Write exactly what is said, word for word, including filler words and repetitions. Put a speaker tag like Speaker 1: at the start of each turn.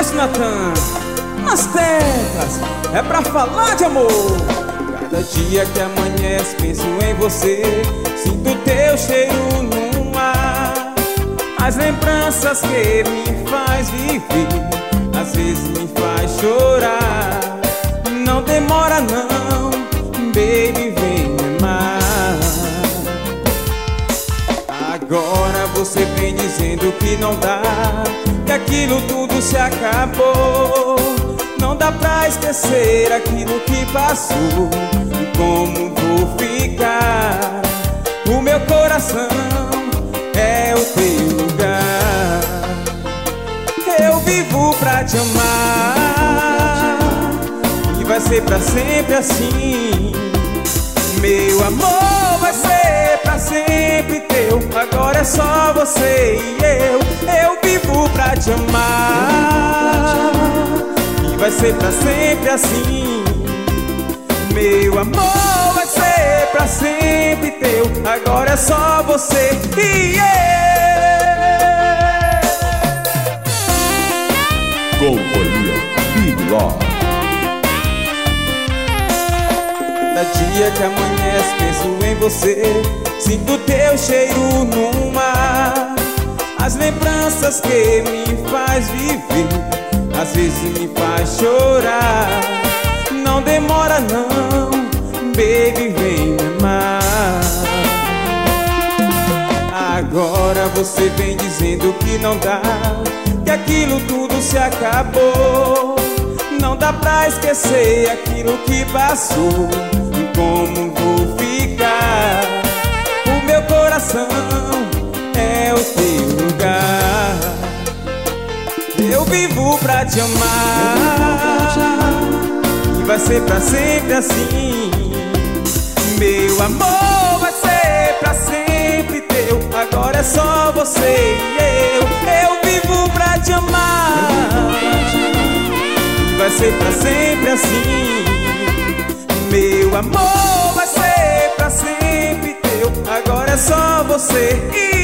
Speaker 1: Márcio Natan, nas teclas, é pra falar de amor. Cada dia que amanhece penso em você, sinto teu cheiro no ar. As lembranças que me faz viver, às vezes me faz chorar. Não demora não, baby, vem me amar. Agora você vem dizendo que não dá, que aquilo tudo se acabou. Não dá pra esquecer aquilo que passou. E como vou ficar? O meu coração é o teu lugar. Eu vivo pra te amar, e vai ser pra sempre assim. Meu amor vai ser pra sempre teu. Agora é só você e eu. Eu vivo pra te amar, e vai ser pra sempre assim. Meu amor vai ser pra sempre teu. Agora é só você e eu.
Speaker 2: Companhia Big Love.
Speaker 1: Cada dia que amanhece penso em você, sinto teu cheiro no mar. As lembranças que me faz viver, às vezes me faz chorar. Não demora não, baby, vem me amar. Agora você vem dizendo que não dá, que aquilo tudo se acabou. Não dá pra esquecer aquilo que passou. Como vou ficar? O meu coração é o teu lugar. Eu vivo pra te amar, e vai ser pra sempre assim. Meu amor vai ser pra sempre teu. Agora é só você e eu. Eu vivo pra te amar, e vai ser pra sempre assim. Meu amor vai ser pra sempre teu. Agora é só você e